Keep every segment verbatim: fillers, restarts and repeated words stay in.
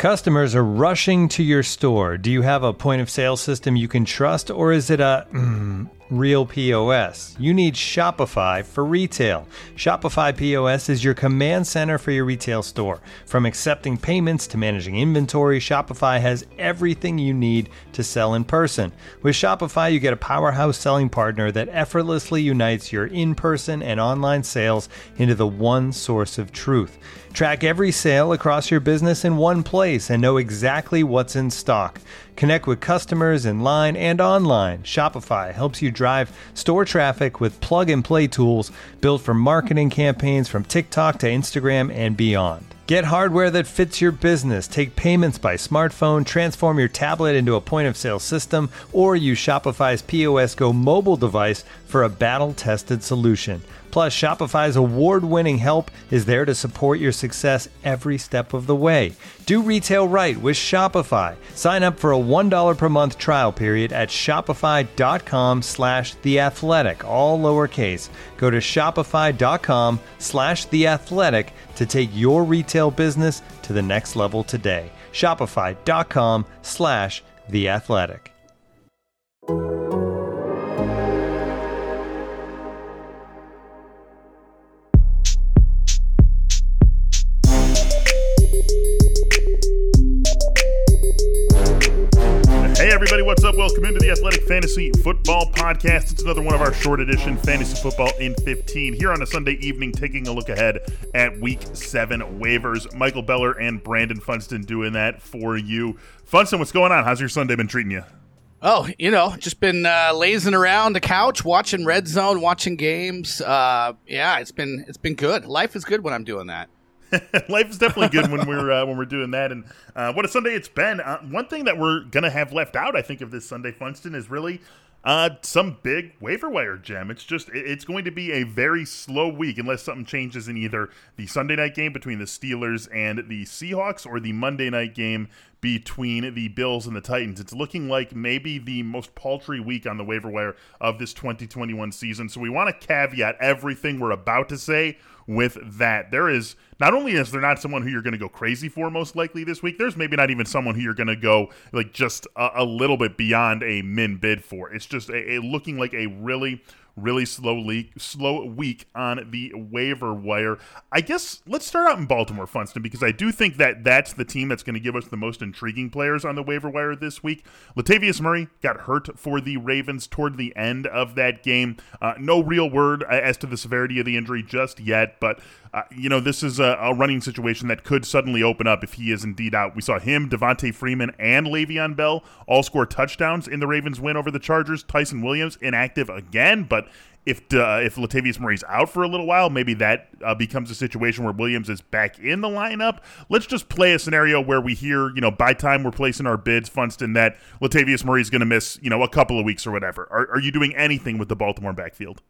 Customers are rushing to your store. Do you have a point of sale system you can trust, or is it a mm, real P O S? You need Shopify for retail. Shopify P O S is your command center for your retail store. From accepting payments to managing inventory, Shopify has everything you need to sell in person. With Shopify, you get a powerhouse selling partner that effortlessly unites your in-person and online sales into the one source of truth. Track every sale across your business in one place and know exactly what's in stock. Connect with customers in line and online. Shopify helps you drive store traffic with plug-and-play tools built for marketing campaigns from TikTok to Instagram and beyond. Get hardware that fits your business. Take payments by smartphone, transform your tablet into a point-of-sale system, or use Shopify's P O S Go mobile device for a battle-tested solution. Plus, Shopify's award-winning help is there to support your success every step of the way. Do retail right with Shopify. Sign up for a one dollar per month trial period at shopify.com slash theathletic, all lowercase. Go to shopify.com slash theathletic to take your retail business to the next level today. Shopify.com slash theathletic. Hey everybody, what's up? Welcome into the Athletic Fantasy Football Podcast. It's another one of our short edition Fantasy Football in fifteen here on a Sunday evening, taking a look ahead at Week seven waivers. Michael Beller and Brandon Funston doing that for you. Funston, what's going on? How's your Sunday been treating you? Oh, you know, just been uh, lazing around the couch, watching Red Zone, watching games. Uh, yeah, it's been it's been good. Life is good when I'm doing that. Life is definitely good when we're uh, when we're doing that, and uh, what a Sunday it's been. Uh, one thing that we're gonna have left out, I think, of this Sunday, Funston, is really uh, some big waiver wire gem. It's just it's going to be a very slow week unless something changes in either the Sunday night game between the Steelers and the Seahawks or the Monday night game between the Bills and the Titans. It's looking like maybe the most paltry week on the waiver wire of this twenty twenty-one season. So we want to caveat everything we're about to say with that. There is, not only is there not someone who you're going to go crazy for most likely this week, there's maybe not even someone who you're going to go like just a, a little bit beyond a min bid for. It's just a, a looking like a really really slow leak, slow week on the waiver wire. I guess let's start out in Baltimore, Funston, because I do think that that's the team that's going to give us the most intriguing players on the waiver wire this week. Latavius Murray got hurt for the Ravens toward the end of that game. Uh, no real word as to the severity of the injury just yet, but uh, you know, this is a, a running situation that could suddenly open up if he is indeed out. We saw him, Devontae Freeman, and Le'Veon Bell all score touchdowns in the Ravens' win over the Chargers. Tyson Williams inactive again, but If uh, if Latavius Murray's out for a little while, maybe that uh, becomes a situation where Williams is back in the lineup. Let's just play a scenario where we hear, you know, by time we're placing our bids, Funston, that Latavius Murray's going to miss, you know, a couple of weeks or whatever. Are, are you doing anything with the Baltimore backfield?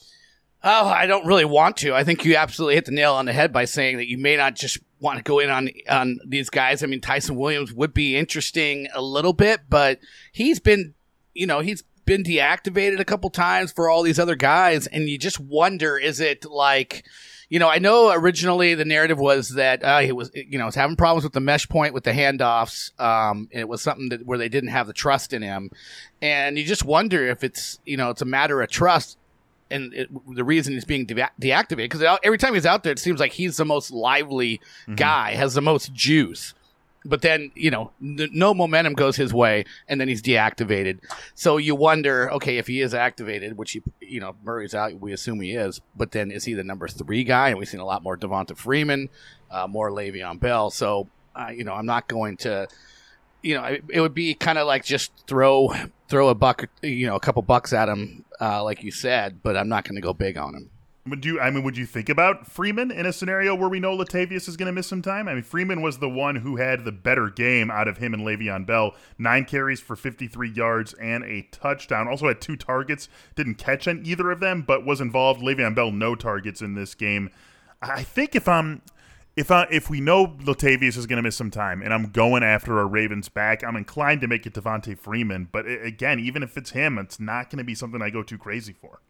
Oh, I don't really want to. I think you absolutely hit the nail on the head by saying that you may not just want to go in on on these guys. I mean, Tyson Williams would be interesting a little bit, but he's been, you know, he's been deactivated a couple times for all these other guys, and you just wonder, is it like, you know, I know originally the narrative was that uh, he was, you know, was having problems with the mesh point with the handoffs. Um, and it was something that where they didn't have the trust in him, and you just wonder if it's, you know, it's a matter of trust. And it, the reason he's being de- deactivated, because every time he's out there, it seems like he's the most lively mm-hmm. guy, has the most juice. But then, you know, n- no momentum goes his way, and then he's deactivated. So you wonder, okay, if he is activated, which, he, you know, Murray's out, we assume he is, but then is he the number three guy? And we've seen a lot more Devonta Freeman, uh, more Le'Veon Bell. So, uh, you know, I'm not going to, you know, it, it would be kind of like just throw throw a buck, you know, a couple bucks at him, uh, like you said, but I'm not going to go big on him. Would you? I mean, would you think about Freeman in a scenario where we know Latavius is going to miss some time? I mean, Freeman was the one who had the better game out of him and Le'Veon Bell. Nine carries for fifty-three yards and a touchdown. Also had two targets. Didn't catch on either of them, but was involved. Le'Veon Bell, no targets in this game. I think if I'm, if I, if we know Latavius is going to miss some time, and I'm going after a Ravens back, I'm inclined to make it Devontae Freeman. But it, again, even if it's him, it's not going to be something I go too crazy for.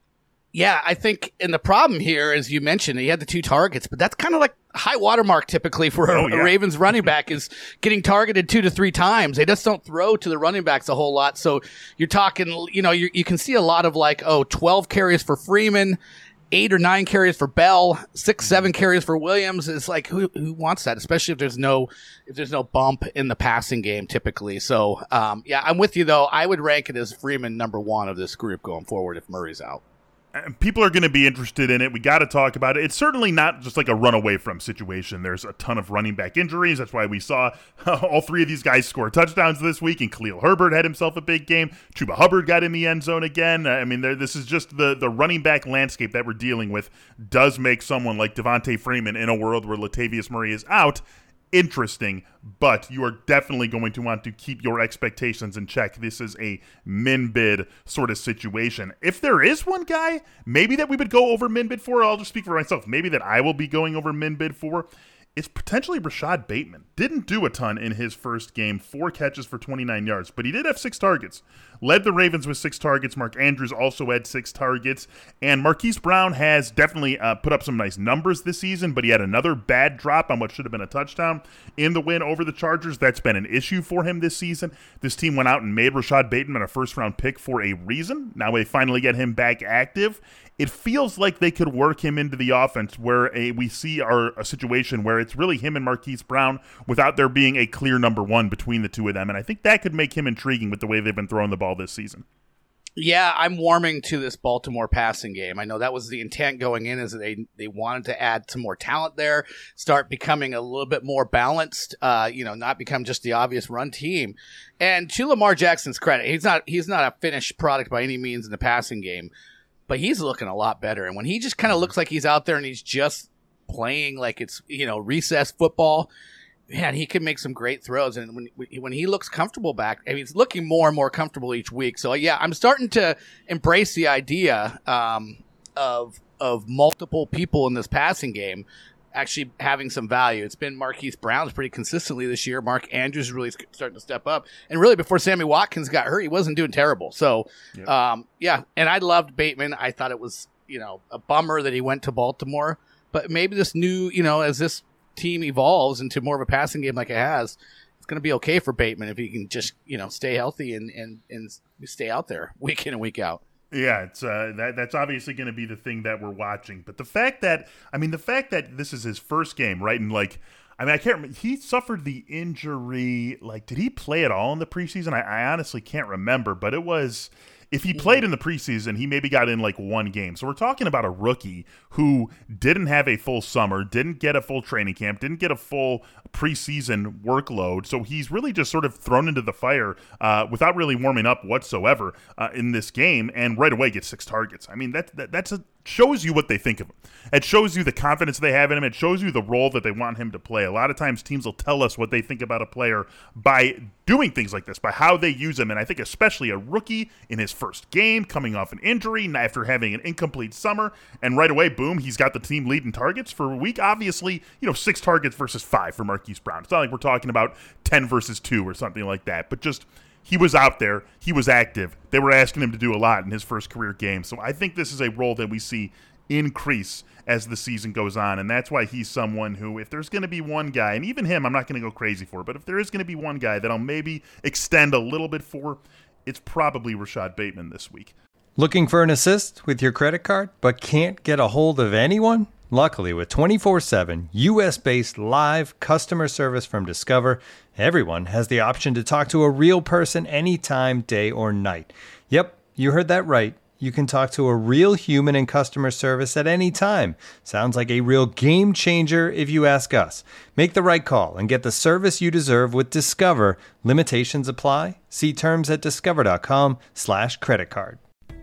Yeah, I think, and the problem here, as you mentioned, he had the two targets, but that's kind of like high watermark typically for oh, a, yeah. a Ravens running back is getting targeted two to three times. They just don't throw to the running backs a whole lot. So you're talking, you know, you you can see a lot of like, oh, twelve carries for Freeman, eight or nine carries for Bell, six, seven carries for Williams. It's like, who who wants that? Especially if there's no if there's no bump in the passing game typically. So um, yeah, I'm with you though. I would rank it as Freeman number one of this group going forward if Murray's out. People are going to be interested in it. We got to talk about it. It's certainly not just like a run away from situation. There's a ton of running back injuries. That's why we saw all three of these guys score touchdowns this week, and Khalil Herbert had himself a big game. Chuba Hubbard got in the end zone again. I mean, this is just the, the running back landscape that we're dealing with does make someone like Devontae Freeman in a world where Latavius Murray is out interesting, but you are definitely going to want to keep your expectations in check. This is a min bid sort of situation. If there is one guy, maybe that we would go over min bid for, I'll just speak for myself, maybe that I will be going over min bid for, it's potentially Rashad Bateman. Didn't do a ton in his first game, four catches for twenty-nine yards, but he did have six targets. Led the Ravens with six targets. Mark Andrews also had six targets. And Marquise Brown has definitely uh, put up some nice numbers this season, but he had another bad drop on what should have been a touchdown in the win over the Chargers. That's been an issue for him this season. This team went out and made Rashad Bateman a first-round pick for a reason. Now they finally get him back active. It feels like they could work him into the offense where a, we see our, a situation where it's really him and Marquise Brown without there being a clear number one between the two of them. And I think that could make him intriguing with the way they've been throwing the ball this season. Yeah, I'm warming to this Baltimore passing game. I know that was the intent going in, is that they, they wanted to add some more talent there, start becoming a little bit more balanced, uh, you know, not become just the obvious run team. And to Lamar Jackson's credit, he's not he's not a finished product by any means in the passing game, but he's looking a lot better. And when he just kind of looks like he's out there and he's just playing like it's, you know, recess football, man, he can make some great throws. And when when he looks comfortable back, I mean, he's looking more and more comfortable each week. So, yeah, I'm starting to embrace the idea um, of of multiple people in this passing game actually having some value. It's been Marquise Brown's pretty consistently this year. Mark Andrews is really starting to step up. And really, before Sammy Watkins got hurt, he wasn't doing terrible. So, yep. um, yeah, and I loved Bateman. I thought it was, you know, a bummer that he went to Baltimore. But maybe this new, you know, as this team evolves into more of a passing game like it has, it's going to be okay for Bateman if he can just, you know, stay healthy and, and, and stay out there week in and week out. Yeah, it's uh, that that's obviously going to be the thing that we're watching. But the fact that, I mean, the fact that this is his first game, right? And like, I mean, I can't remember. He suffered the injury. Like, did he play at all in the preseason? I, I honestly can't remember. But it was, if he played in the preseason, he maybe got in like one game. So we're talking about a rookie who didn't have a full summer, didn't get a full training camp, didn't get a full preseason workload. So he's really just sort of thrown into the fire uh, without really warming up whatsoever uh, in this game, and right away gets six targets. I mean, that, that that's a shows you what they think of him. It shows you the confidence they have in him. It shows you the role that they want him to play. A lot of times teams will tell us what they think about a player by doing things like this, by how they use him. And I think especially a rookie in his first game, coming off an injury after having an incomplete summer, and right away, boom, he's got the team leading targets for a week. Obviously, you know, six targets versus five for Marquise Brown. It's not like we're talking about ten versus two or something like that, but just he was out there. He was active. They were asking him to do a lot in his first career game. So I think this is a role that we see increase as the season goes on. And that's why he's someone who, if there's going to be one guy, and even him, I'm not going to go crazy for, but if there is going to be one guy that I'll maybe extend a little bit for, it's probably Rashad Bateman this week. Looking for an assist with your credit card, but can't get a hold of anyone? Luckily, with twenty-four seven U S-based live customer service from Discover, everyone has the option to talk to a real person anytime, day or night. Yep, you heard that right. You can talk to a real human in customer service at any time. Sounds like a real game changer if you ask us. Make the right call and get the service you deserve with Discover. Limitations apply. See terms at discover.com slash credit card.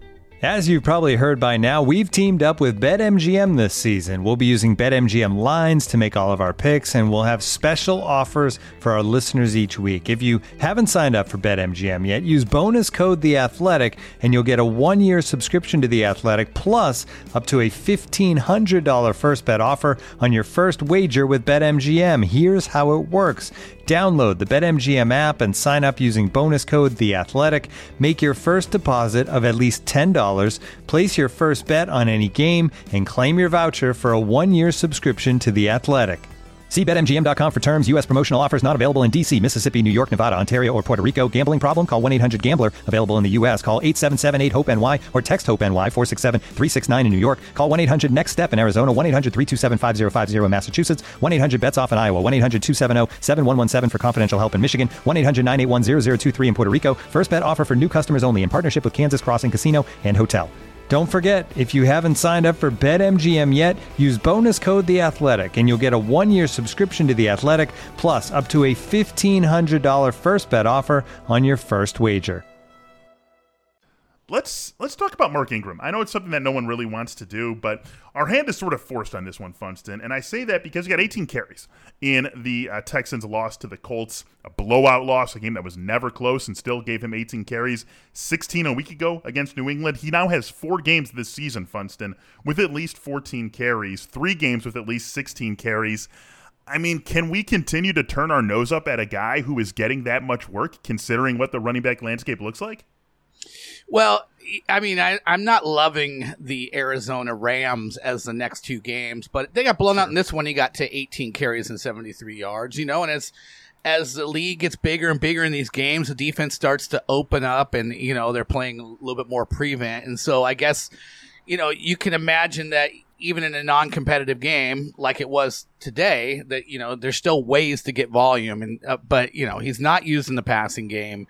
As you've probably heard by now, we've teamed up with BetMGM this season. We'll be using BetMGM lines to make all of our picks, and we'll have special offers for our listeners each week. If you haven't signed up for BetMGM yet, use bonus code The Athletic, and you'll get a one-year subscription to The Athletic, plus up to a fifteen hundred dollars first bet offer on your first wager with BetMGM. Here's how it works. Download the BetMGM app and sign up using bonus code THEATHLETIC. Make your first deposit of at least ten dollars, place your first bet on any game, and claim your voucher for a one-year subscription to The Athletic. See Bet M G M dot com for terms. U S promotional offers not available in D C, Mississippi, New York, Nevada, Ontario, or Puerto Rico. Gambling problem? Call one eight hundred gambler. Available in the U S. Call eight seven seven eight hope N Y or text HOPE-NY four six seven three six nine in New York. Call one eight hundred next step in Arizona. one eight hundred three two seven five zero five zero in Massachusetts. one eight hundred bets off in Iowa. one eight hundred two seven zero seven one one seven for confidential help in Michigan. one eight hundred nine eight one zero zero two three in Puerto Rico. First bet offer for new customers only in partnership with Kansas Crossing Casino and Hotel. Don't forget, if you haven't signed up for BetMGM yet, use bonus code The Athletic, and you'll get a one-year subscription to The Athletic, plus up to a fifteen hundred dollars first bet offer on your first wager. Let's let's talk about Mark Ingram. I know it's something that no one really wants to do, but our hand is sort of forced on this one, Funston. And I say that because he got eighteen carries in the uh, Texans' loss to the Colts, a blowout loss, a game that was never close and still gave him eighteen carries, sixteen a week ago against New England. He now has four games this season, Funston, with at least fourteen carries, three games with at least sixteen carries. I mean, can we continue to turn our nose up at a guy who is getting that much work, considering what the running back landscape looks like? Well, I mean, I, I'm not loving the Arizona Rams as the next two games, but they got blown sure. out in this one. He got to eighteen carries and seventy-three yards, you know, and as as the league gets bigger and bigger in these games, the defense starts to open up and, you know, they're playing a little bit more prevent. And so I guess, you know, you can imagine that even in a non-competitive game like it was today, that, you know, there's still ways to get volume. And uh, but, you know, he's not using the passing game,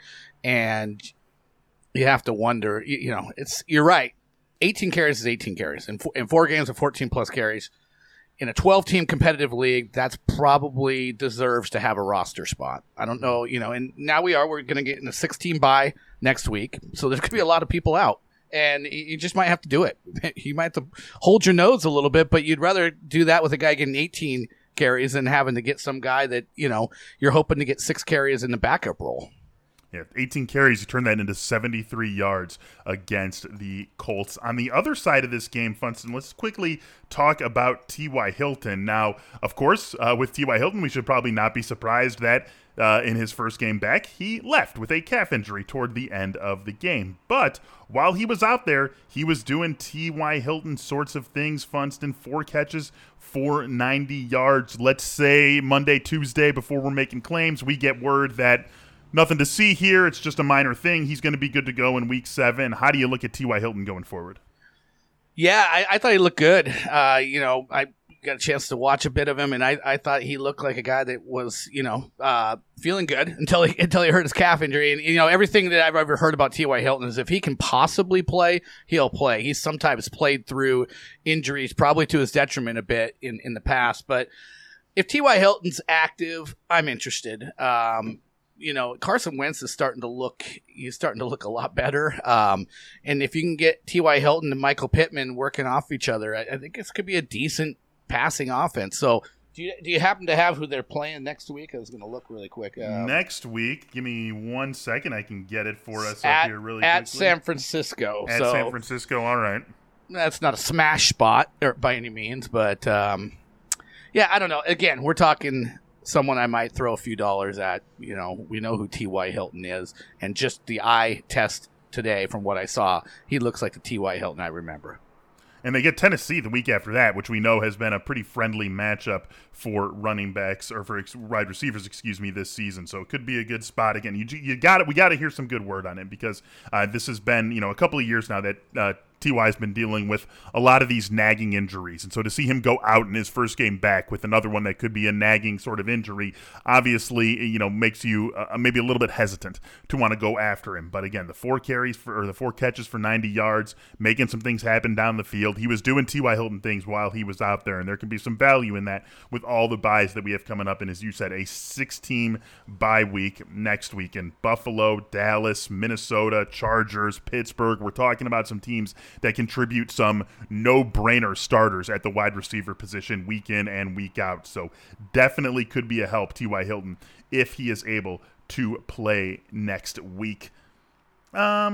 and you have to wonder, you, you know, it's you're right. eighteen carries is eighteen carries. In, four, in four games of fourteen-plus carries, in a twelve-team competitive league, that's probably deserves to have a roster spot. I don't know, you know, and now we are. We're going to get in a six-team bye next week, so there's going to be a lot of people out, and you just might have to do it. You might have to hold your nose a little bit, but you'd rather do that with a guy getting eighteen carries than having to get some guy that, you know, you're hoping to get six carries in the backup role. Yeah, eighteen carries, you turn that into seventy-three yards against the Colts. On the other side of this game, Funston, let's quickly talk about T Y. Hilton. Now, of course, uh, with T Y. Hilton, we should probably not be surprised that uh, in his first game back, he left with a calf injury toward the end of the game. But while he was out there, he was doing T Y. Hilton sorts of things, Funston. Four catches for ninety yards. Let's say Monday, Tuesday, before we're making claims, we get word that nothing to see here. It's just a minor thing. He's going to be good to go in week seven. How do you look at T Y. Hilton going forward? Yeah, I, I thought he looked good. Uh, you know, I got a chance to watch a bit of him, and I, I thought he looked like a guy that was, you know, uh, feeling good until he until he hurt his calf injury. And, you know, everything that I've ever heard about T Y. Hilton is if he can possibly play, he'll play. He's sometimes played through injuries, probably to his detriment a bit in, in the past. But if T Y. Hilton's active, I'm interested. Um You know, Carson Wentz is starting to look, he's starting to look a lot better. Um, and if you can get T Y. Hilton and Michael Pittman working off each other, I, I think this could be a decent passing offense. So do you, do you happen to have who they're playing next week? I was going to look really quick. Um, next week, give me one second. I can get it for us at, up here really at quickly. San Francisco. At so San Francisco, all right. That's not a smash spot or by any means, but um, yeah, I don't know. Again, we're talking someone I might throw a few dollars at. You know, we know who T Y. Hilton is, and just the eye test today from what I saw, he looks like the T Y. Hilton I remember. And they get Tennessee the week after that, which we know has been a pretty friendly matchup for running backs or for wide receivers, excuse me, this season. So it could be a good spot again. You you got it. We got to hear some good word on it because uh, this has been you know a couple of years now that uh, T Y has been dealing with a lot of these nagging injuries. And so to see him go out in his first game back with another one that could be a nagging sort of injury, obviously, you know, makes you uh, maybe a little bit hesitant to want to go after him. But again, the four carries for, or the four catches for ninety yards, making some things happen down the field. He was doing T Y. Hilton things while he was out there, and there can be some value in that with all the buys that we have coming up. And as you said, a six-team bye week next week in Buffalo, Dallas, Minnesota, Chargers, Pittsburgh. We're talking about some teams that contribute some no-brainer starters at the wide receiver position week in and week out. So definitely could be a help, T Y. Hilton, if he is able to play next week. Um,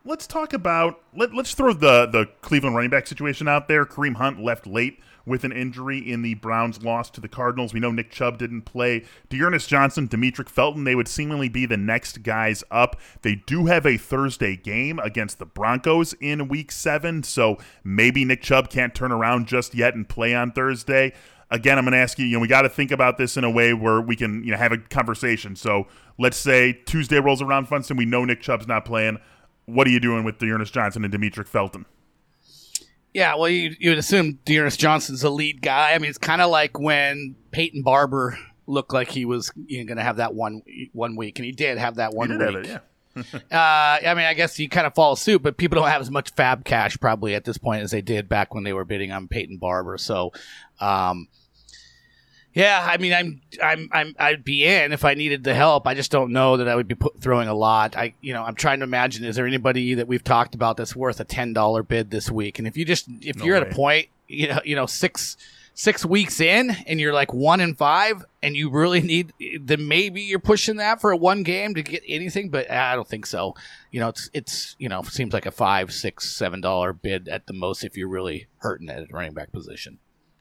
let's talk about let, let's throw the the Cleveland running back situation out there. Kareem Hunt left late with an injury in the Browns' loss to the Cardinals. We know Nick Chubb didn't play. Dearness Johnson, Demetric Felton, they would seemingly be the next guys up. They do have a Thursday game against the Broncos in week seven, so maybe Nick Chubb can't turn around just yet and play on Thursday. Again, I'm going to ask you, you know, we got to think about this in a way where we can, you know, have a conversation. So let's say Tuesday rolls around, Funston, we know Nick Chubb's not playing. What are you doing with Dearness Johnson and Demetric Felton? Yeah, well, you, you would assume Dearness Johnson's the lead guy. I mean, it's kind of like when Peyton Barber looked like he was you know, going to have that one one week, and he did have that one he did week. Have it, yeah. uh, I mean, I guess you kind of follow suit, but people don't have as much fab cash probably at this point as they did back when they were bidding on Peyton Barber. So, um, yeah, I mean, I'm, I'm, I'm, I'd be in if I needed the help. I just don't know that I would be put, throwing a lot. I, you know, I'm trying to imagine: is there anybody that we've talked about that's worth a ten dollar bid this week? And if you just, if No you're way. at a point, you know, you know, six, six weeks in, and you're like one and five, and you really need, then maybe you're pushing that for a one game to get anything. But I don't think so. You know, it's, it's, you know, seems like a five, six, seven dollar bid at the most if you're really hurting at a running back position.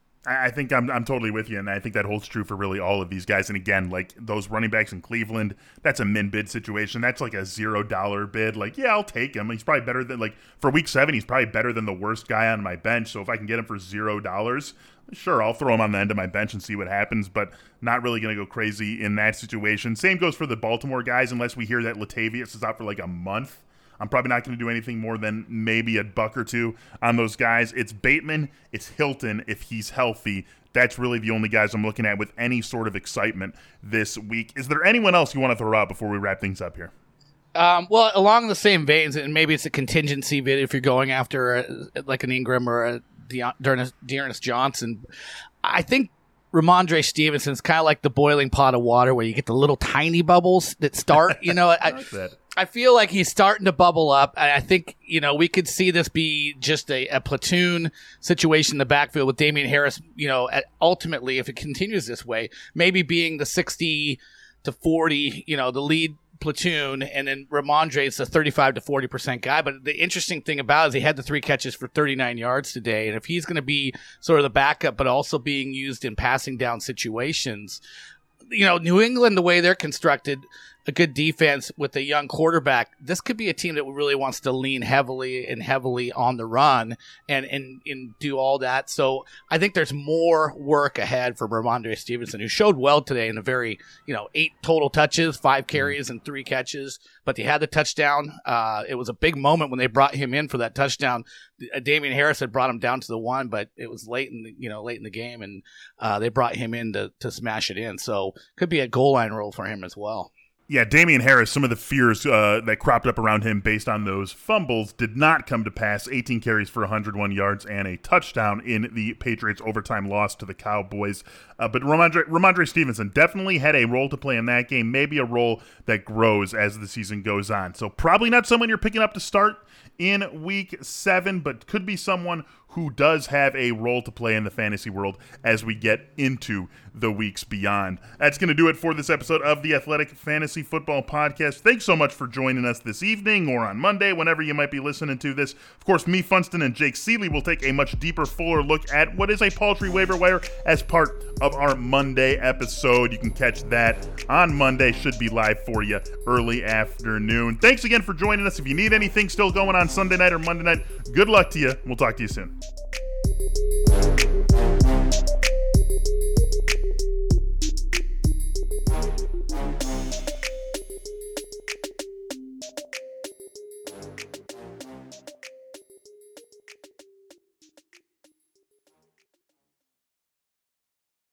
I think I'm I'm totally with you, and I think that holds true for really all of these guys. And again, like those running backs in Cleveland, that's a min bid situation. That's like a zero dollar bid. Like, yeah, I'll take him. He's probably better than like for week seven. He's probably better than the worst guy on my bench. So if I can get him for zero dollars, sure, I'll throw him on the end of my bench and see what happens. But not really going to go crazy in that situation. Same goes for the Baltimore guys, unless we hear that Latavius is out for like a month. I'm probably not going to do anything more than maybe a buck or two on those guys. It's Bateman. It's Hilton if he's healthy. That's really the only guys I'm looking at with any sort of excitement this week. Is there anyone else you want to throw out before we wrap things up here? Um, well, along the same veins, and maybe it's a contingency bid if you're going after a, like an Ingram or a Dearness, Dearness Johnson. I think Ramondre Stevenson's kind of like the boiling pot of water where you get the little tiny bubbles that start, you know. I I, like that. I feel like he's starting to bubble up. I think, you know, we could see this be just a, a platoon situation in the backfield with Damian Harris, you know, at, ultimately, if it continues this way, maybe being the sixty to forty, you know, the lead platoon, and then Ramondre is a thirty-five to forty percent guy. But the interesting thing about it is he had the three catches for thirty-nine yards today. And if he's going to be sort of the backup, but also being used in passing down situations, you know, New England, the way they're constructed, a good defense with a young quarterback, this could be a team that really wants to lean heavily and heavily on the run and, and, and do all that. So I think there's more work ahead for Ramondre Stevenson, who showed well today in a very, you know, eight total touches, five carries and three catches, but he had the touchdown. Uh, it was a big moment when they brought him in for that touchdown. Damian Harris had brought him down to the one, but it was late in the, you know, late in the game, and uh, they brought him in to, to smash it in. So could be a goal line role for him as well. Yeah, Damian Harris, some of the fears uh, that cropped up around him based on those fumbles did not come to pass. eighteen carries for one hundred one yards and a touchdown in the Patriots' overtime loss to the Cowboys. Uh, but Ramondre, Ramondre Stevenson definitely had a role to play in that game, maybe a role that grows as the season goes on. So probably not someone you're picking up to start in week seven, but could be someone who does have a role to play in the fantasy world as we get into the weeks beyond. That's going to do it for this episode of the Athletic Fantasy Football Podcast. Thanks so much for joining us this evening or on Monday, whenever you might be listening to this. Of course, me, Funston, and Jake Seeley will take a much deeper, fuller look at what is a paltry waiver wire as part of our Monday episode. You can catch that on Monday. Should be live for you early afternoon. Thanks again for joining us. If you need anything still going on Sunday night or Monday night, good luck to you. We'll talk to you soon.